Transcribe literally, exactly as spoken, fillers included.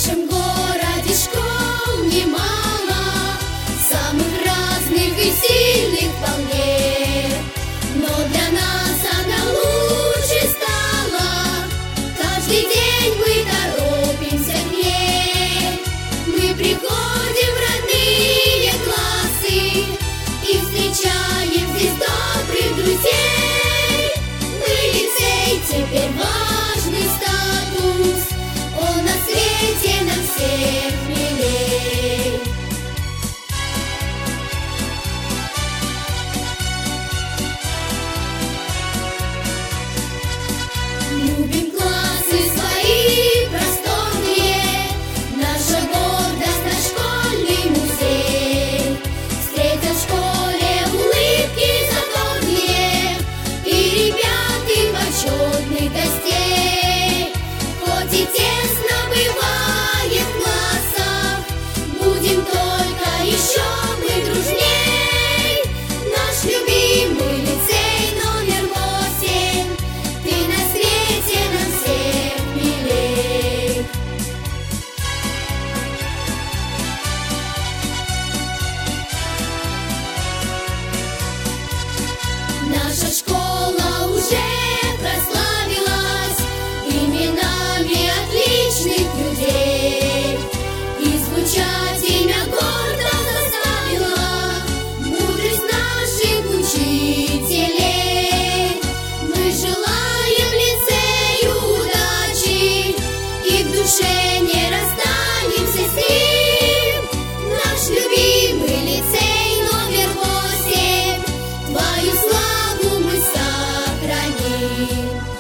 нашем городе школ немало, самых разных и сильных вполне, но для нас она лучше стала. Каждый день мы торопимся к ней, мы приходим в родные классы и встречаем здесь добрых друзей. Мы лицей, теперь важный статус, он на свете нам всех милей. Любим классы свои просторные, наша гордость, наш школьный музей. Встретят в школе улыбки задорные и ребят, и почетных гостей. Хоть и тесно бывает в классах, будем только еще мы дружней. Наш любимый лицей номер восемь, ты на свете нам всех милей. Наша школа уже прославилась именами отличных людей, и звучать имя гордо заставила мудрость наших учителей. Мы желаем лицею удачи и в душе не расстанемся с ним. Наш любимый лицей номер восемь, твою славу мы сохраним.